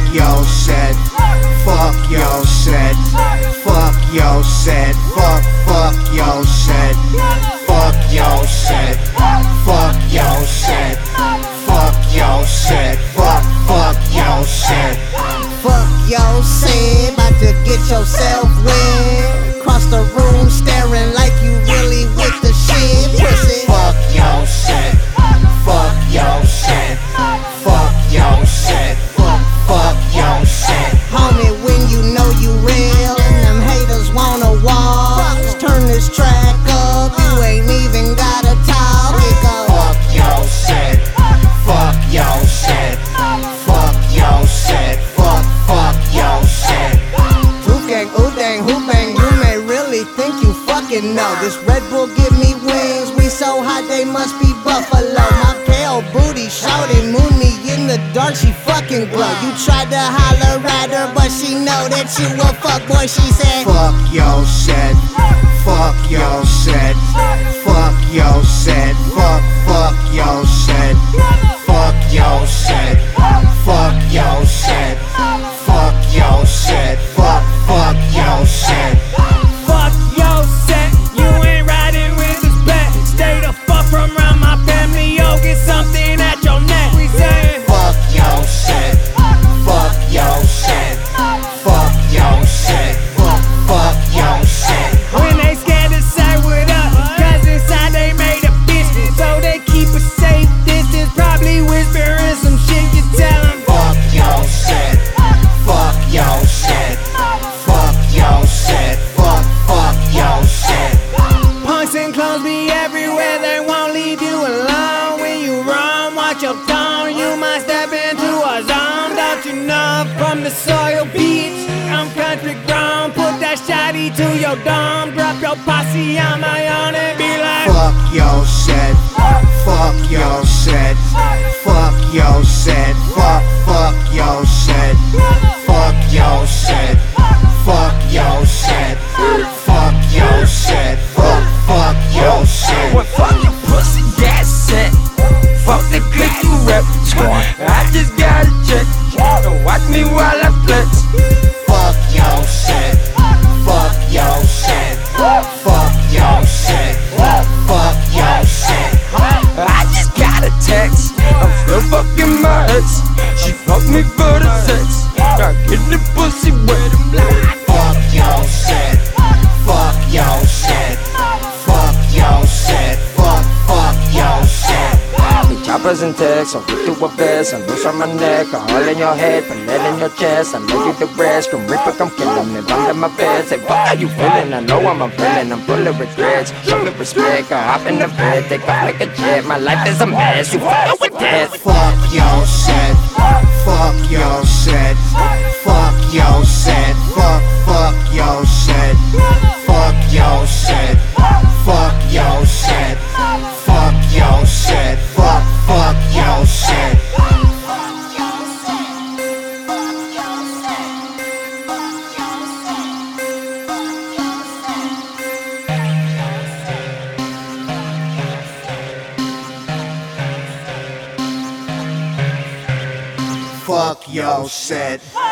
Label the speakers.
Speaker 1: your set. Fuck your set. Fuck your set. Fuck your set. Fuck your set. Fuck your set. Fuck your set. Fuck your set.
Speaker 2: Fuck your set. About to get yourself wet. Cross the room staring like you really with the shit. Pussy.
Speaker 1: Fuck your set. Fuck your set. Fuck your set. Fuck your set.
Speaker 2: Homie, when you know you real and them haters wanna walk, just turn this track up. You ain't even gotta talk. It go.
Speaker 1: Fuck your set. Fuck your set. Fuck your set. Fuck your set.
Speaker 2: Ooh dang, who bang? You may really think you fucking know. This Red Bull give me wings. We so hot they must be buffalo. My pale booty shouted, moon me in the dark. She fucking glow. You tried to holler at her, but she know that you a fuckboy. She said,
Speaker 1: Fuck your set. Fuck your set. Fuck your set. Fuck your set. Fuck your set. Fuck your set. Fuck your set. Fuck your set.
Speaker 3: Fuck your set, you ain't riding with this bet. Stay the fuck from around my family, yo, get something at your neck. We sayin'
Speaker 1: Fuck your set. Fuck your set. Fuck your set. Fuck your set.
Speaker 3: when they scared to say what up, cause inside they made a bitch. So they keep a safe distance, probably whispering some shit you tell them.
Speaker 1: Fuck your set. Fuck your set. Fuck your set. Fuck your set.
Speaker 3: Punks and clones be everywhere, they won't leave you alone. When you run, watch your tone, you might step into a zone. Don't you know from the soil, bitch, I'm country grown. Put that shotty to your dome, drop your posse on my own and be like,
Speaker 1: Fuck your set. Fuck your set. Fuck your set. Fuck your set. Fuck your set. Fuck your set. Fuck your set. Fuck your set.
Speaker 4: Well, fuck your pussy, that's set. Fuck the click you rep. I just got a check. Don't watch me while I flex.
Speaker 1: Fuck your set. Fuck your set. Fuck your set. Fuck your set.
Speaker 4: I just got a text. I'm still fucking my ex. She fucked me for the sex. I get the pussy wet. I'm like,
Speaker 1: Fuck your set. Fuck your set. Fuck your set. Fuck your set.
Speaker 4: the choppers and texts. I whip through a vest. I noose on my neck. A hole in your head, but lead in your chest. I know you the rest. From Reaper, come killing me under my bed. Say, fuck how you feeling? I know I'm a villain. I'm full of regrets. Show me respect. I hop in the bed. Take off like a jet. My life is a mess. You fucking with death.
Speaker 1: Fuck your set. Fuck your set. Fuck your set. Fuck your set. Fuck your set. Fuck your set. Fuck your set. Fuck your set. Fuck your set.